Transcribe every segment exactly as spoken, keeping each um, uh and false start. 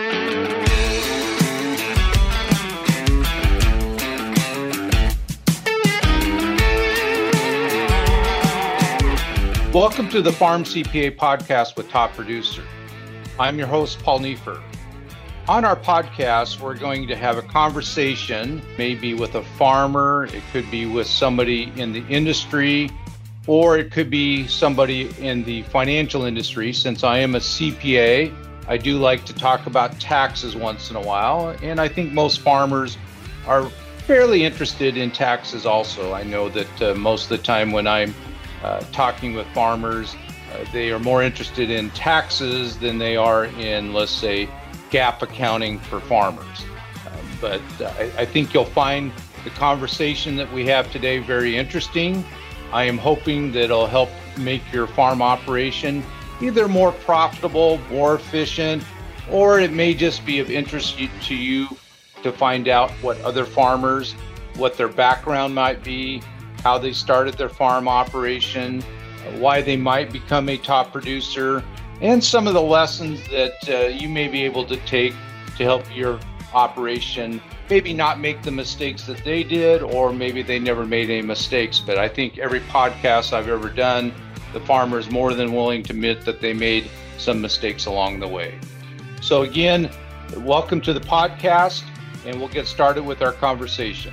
Welcome to the Farm C P A podcast with Top Producer. I'm your host, Paul Neiffer. On our podcast, we're going to have a conversation, maybe with a farmer, it could be with somebody in the industry, or it could be somebody in the financial industry. Since I am a C P A, I do like to talk about taxes once in a while, and I think most farmers are fairly interested in taxes also. I know that uh, most of the time when I'm Uh, talking with farmers, uh, they are more interested in taxes than they are in, let's say, GAAP accounting for farmers. Um, but uh, I, I think you'll find the conversation that we have today very interesting. I am hoping that it'll help make your farm operation either more profitable, more efficient, or it may just be of interest to you to find out what other farmers, what their background might be, how they started their farm operation, why they might become a top producer, and some of the lessons that uh, you may be able to take to help your operation maybe not make the mistakes that they did, or maybe they never made any mistakes. But I think every podcast I've ever done, the farmer is more than willing to admit that they made some mistakes along the way. So again, welcome to the podcast, and we'll get started with our conversation.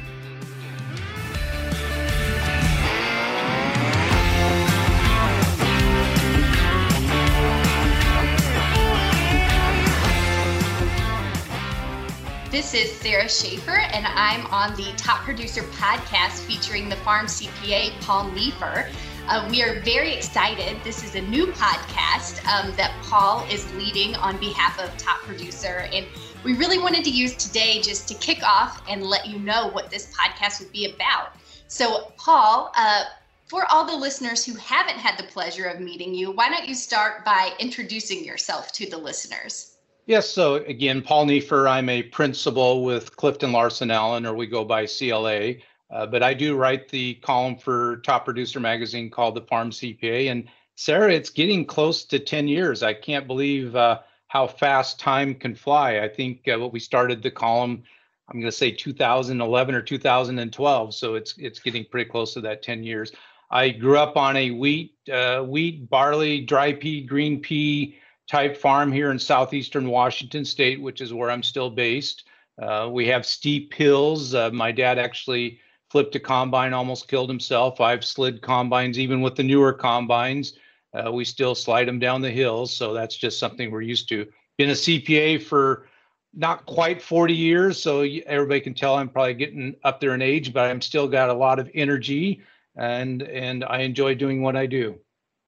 This is Sarah Schaefer, and I'm on the Top Producer podcast featuring the Farm C P A, Paul Neiffer. Uh, we are very excited. This is a new podcast um, that Paul is leading on behalf of Top Producer, and we really wanted to use today just to kick off and let you know what this podcast would be about. So, Paul, uh, for all the listeners who haven't had the pleasure of meeting you, why don't you start by introducing yourself to the listeners? Yes, so again, Paul Neiffer, I'm a principal with Clifton Larson Allen, or we go by C L A, uh, but I do write the column for Top Producer magazine called the Farm C P A. And Sarah, it's getting close to ten years. I can't believe uh, how fast time can fly. I think uh, what we started the column, I'm going to say two thousand eleven or two thousand twelve, so it's it's getting pretty close to that ten years. I grew up on a wheat, uh, wheat, barley, dry pea, green pea type farm here in southeastern Washington state, which is where I'm still based. Uh, we have steep hills. Uh, my dad actually flipped a combine, almost killed himself. I've slid combines, even with the newer combines. Uh, we still slide them down the hills. So that's just something we're used to. Been a C P A for not quite forty years. So everybody can tell I'm probably getting up there in age, but I'm still got a lot of energy, and, and I enjoy doing what I do.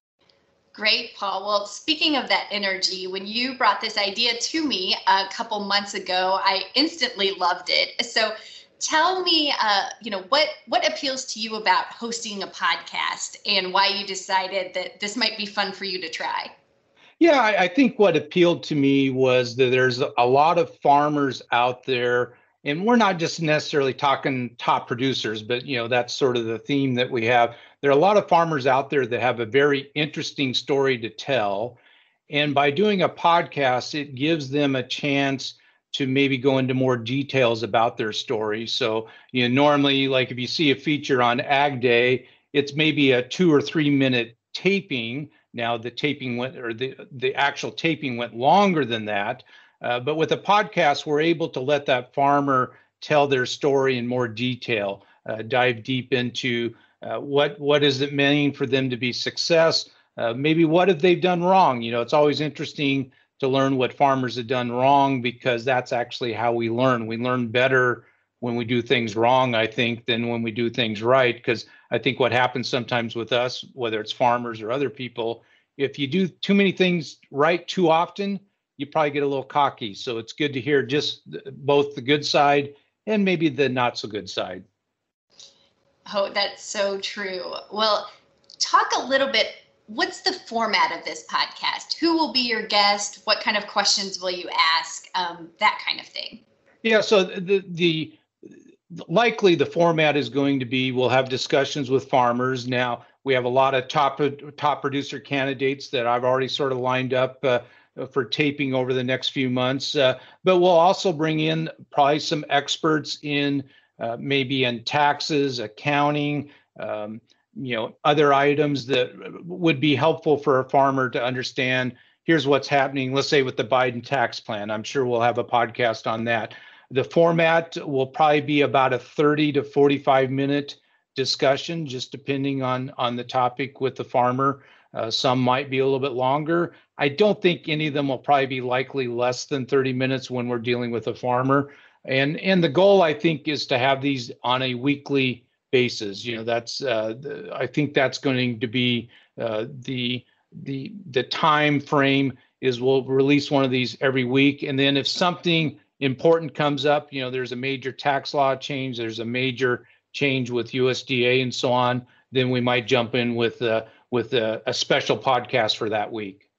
Great, Paul. Well, speaking of that energy, when you brought this idea to me a couple months ago, I instantly loved it. So tell me, uh, you know, what, what appeals to you about hosting a podcast and why you decided that this might be fun for you to try? Yeah, I, I think what appealed to me was that there's a lot of farmers out there, and we're not just necessarily talking top producers, but, you know, that's sort of the theme that we have. There are a lot of farmers out there that have a very interesting story to tell. And by doing a podcast, it gives them a chance to maybe go into more details about their story. So, you know, normally, like if you see a feature on Ag Day, it's maybe a two or three minute taping. Now the taping went, or the, the actual taping went longer than that. Uh, but with a podcast, we're able to let that farmer tell their story in more detail, uh, dive deep into Uh, what what does it mean for them to be success? Uh, maybe what have they done wrong? You know, it's always interesting to learn what farmers have done wrong, because that's actually how we learn. We learn better when we do things wrong, I think, than when we do things right. Because I think what happens sometimes with us, whether it's farmers or other people, if you do too many things right too often, you probably get a little cocky. So it's good to hear just both the good side and maybe the not so good side. Oh, that's so true. Well, talk a little bit. What's the format of this podcast? Who will be your guest? What kind of questions will you ask? Um, that kind of thing. Yeah, so the the likely the format is going to be, we'll have discussions with farmers. Now, we have a lot of top top producer candidates that I've already sort of lined up uh, uh, for taping over the next few months. Uh, but we'll also bring in probably some experts in uh, maybe in taxes, accounting, um, you know, other items that would be helpful for a farmer to understand. Here's what's happening, let's say with the Biden tax plan. I'm sure we'll have a podcast on that. The format will probably be about a thirty to forty-five minute discussion, just depending on, on the topic with the farmer. Uh, some might be a little bit longer. I don't think any of them will probably be likely less than thirty minutes when we're dealing with a farmer. And, and the goal, I think, is to have these on a weekly basis. You know, that's uh, the, I think that's going to be uh, the the the time frame is we'll release one of these every week. And then if something important comes up, you know, there's a major tax law change, there's a major change with U S D A and so on, then we might jump in with uh, with a, a special podcast for that week.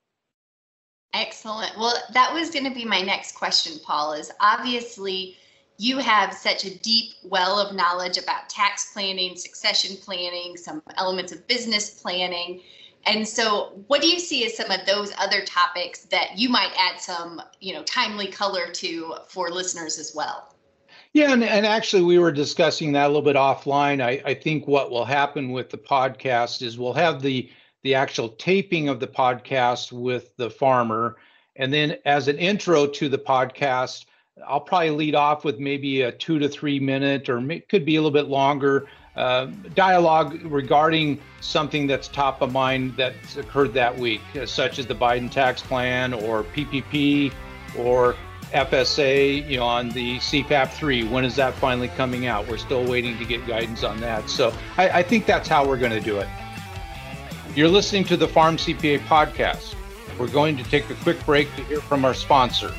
Excellent. Well, that was going to be my next question, Paul, is obviously you have such a deep well of knowledge about tax planning, succession planning, some elements of business planning. And so what do you see as some of those other topics that you might add some, you know, timely color to for listeners as well? Yeah, and, and actually we were discussing that a little bit offline. I, I think what will happen with the podcast is we'll have the the actual taping of the podcast with the farmer. And then as an intro to the podcast, I'll probably lead off with maybe a two to three minute, or it could be a little bit longer, uh, dialogue regarding something that's top of mind that's occurred that week, uh, such as the Biden tax plan or P P P or F S A, you know, on the C PAP three. When is that finally coming out? We're still waiting to get guidance on that. So I, I think that's how we're going to do it. You're listening to the Farm C P A podcast. We're going to take a quick break to hear from our sponsor.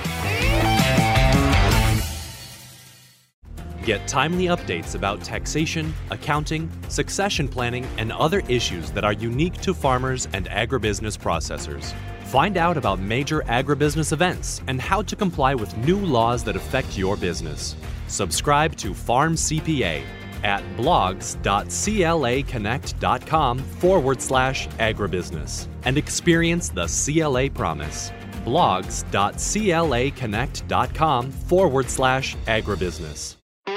Get timely updates about taxation, accounting, succession planning, and other issues that are unique to farmers and agribusiness processors. Find out about major agribusiness events and how to comply with new laws that affect your business. Subscribe to Farm C P A at blogs.claconnect.com forward slash agribusiness and experience the C L A promise. blogs.claconnect.com forward slash agribusiness.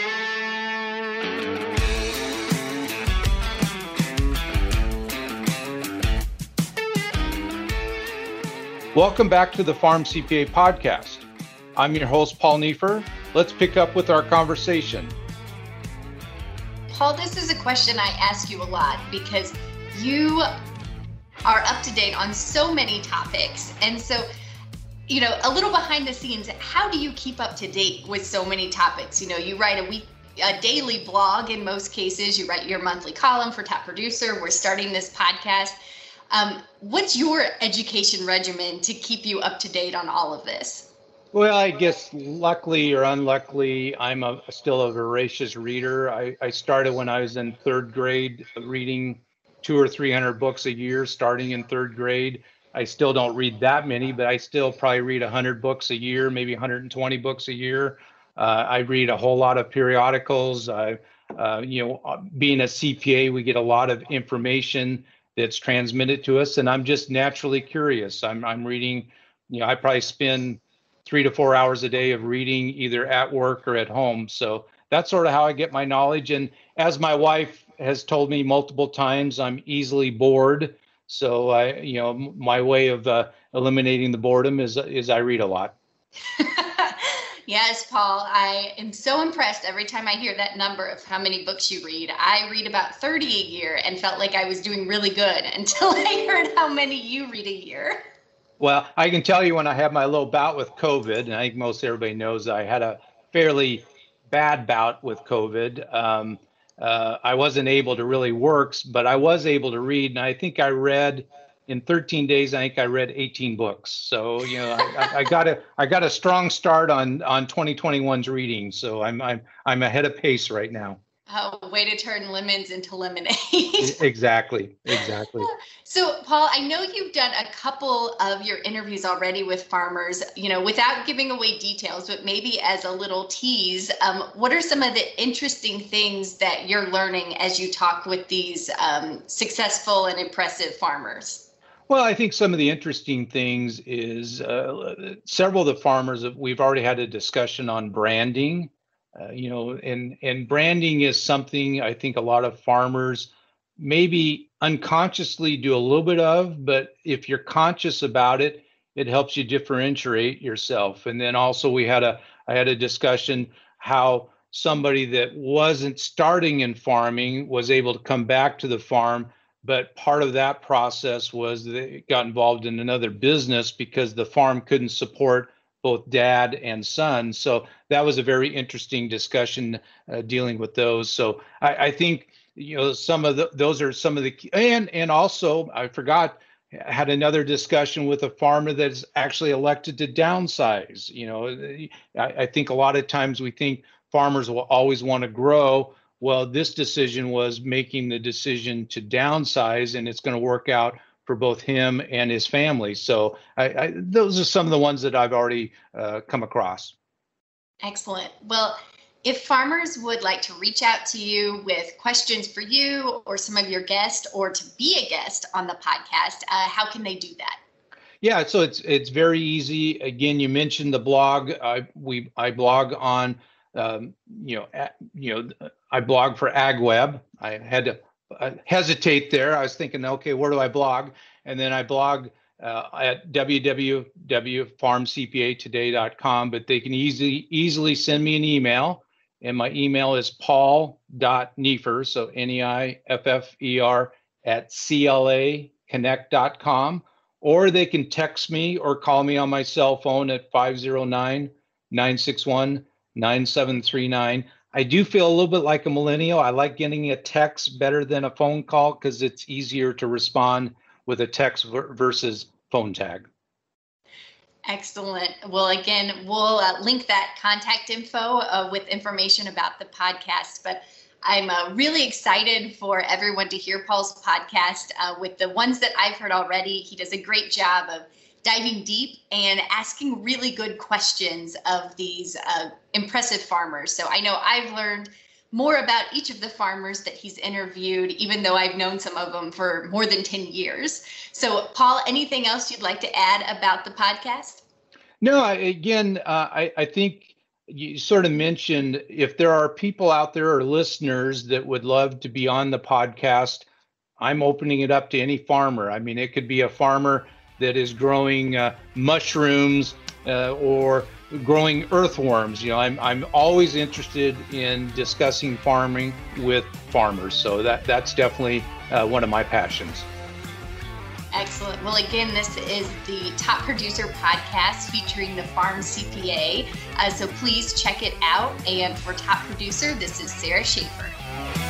Welcome back to the Farm C P A podcast. I'm your host, Paul Neiffer. Let's pick up with our conversation. Paul, this is a question I ask you a lot because you are up to date on so many topics. And so, you know, a little behind the scenes, how do you keep up to date with so many topics? You know, you write a week, a daily blog in most cases, you write your monthly column for Top Producer. We're starting this podcast. Um, what's your education regimen to keep you up to date on all of this? Well, I guess luckily or unluckily, I'm a, still a voracious reader. I, I started when I was in third grade, reading two or three hundred books a year, starting in third grade. I still don't read that many, but I still probably read one hundred books a year, maybe one hundred twenty books a year. Uh, I read a whole lot of periodicals. I, uh, you know, being a C P A, we get a lot of information that's transmitted to us, and I'm just naturally curious. I'm I'm reading, you know, I probably spend three to four hours a day of reading either at work or at home. So that's sort of how I get my knowledge. And as my wife has told me multiple times, I'm easily bored. So I, you know, my way of uh, eliminating the boredom is is I read a lot. Yes, Paul, I am so impressed every time I hear that number of how many books you read. I read about thirty a year and felt like I was doing really good until I heard how many you read a year. Well, I can tell you when I had my little bout with COVID, and I think most everybody knows I had a fairly bad bout with COVID. Um, uh, I wasn't able to really work, but I was able to read. And I think I read in thirteen days, I think I read eighteen books. So, you know, I, I got a I got a strong start on on twenty twenty-one's reading. So I'm I'm I'm ahead of pace right now. Oh, way to turn lemons into lemonade. Exactly, exactly. So, Paul, I know you've done a couple of your interviews already with farmers, you know, without giving away details, but maybe as a little tease, um, what are some of the interesting things that you're learning as you talk with these um, successful and impressive farmers? Well, I think some of the interesting things is uh, several of the farmers, we've already had a discussion on branding, uh, you know, and, and branding is something I think a lot of farmers maybe unconsciously do a little bit of, but if you're conscious about it, it helps you differentiate yourself. And then also we had a, I had a discussion how somebody that wasn't starting in farming was able to come back to the farm. But part of that process was they got involved in another business because the farm couldn't support both dad and son. So that was a very interesting discussion uh, dealing with those. So I, I think, you know, some of the, those are some of the, and, and also I forgot, had another discussion with a farmer that's actually elected to downsize. You know, I, I think a lot of times we think farmers will always want to grow. Well, this decision was making the decision to downsize, and it's going to work out for both him and his family. So I, I, those are some of the ones that I've already uh, come across. Excellent. Well, if farmers would like to reach out to you with questions for you or some of your guests, or to be a guest on the podcast, uh, how can they do that? Yeah, so it's it's very easy. Again, you mentioned the blog. I we I blog on. Um, you know, at, you know, I blog for AgWeb. I had to uh, hesitate there. I was thinking, okay, where do I blog? And then I blog uh, at w w w dot farm c p a today dot com. But they can easily easily send me an email, and my email is paul dot neiffer, so N E I F F E R at C L A connect dot com, or they can text me or call me on my cell phone at five oh nine, nine six one, nine seven three nine. I do feel a little bit like a millennial. I like getting a text better than a phone call because it's easier to respond with a text versus phone tag. Excellent. Well, again, we'll uh, link that contact info uh, with information about the podcast. But I'm uh, really excited for everyone to hear Paul's podcast. Uh, with the ones that I've heard already, he does a great job of diving deep and asking really good questions of these uh, impressive farmers. So I know I've learned more about each of the farmers that he's interviewed, even though I've known some of them for more than ten years. So Paul, anything else you'd like to add about the podcast? No, I, again, uh, I, I think you sort of mentioned if there are people out there or listeners that would love to be on the podcast, I'm opening it up to any farmer. I mean, it could be a farmer that is growing uh, mushrooms uh, or growing earthworms. You know, I'm I'm always interested in discussing farming with farmers. So that that's definitely uh, one of my passions. Excellent. Well, again, this is the Top Producer Podcast featuring the Farm C P A. Uh, so please check it out. And for Top Producer, this is Sarah Schaefer.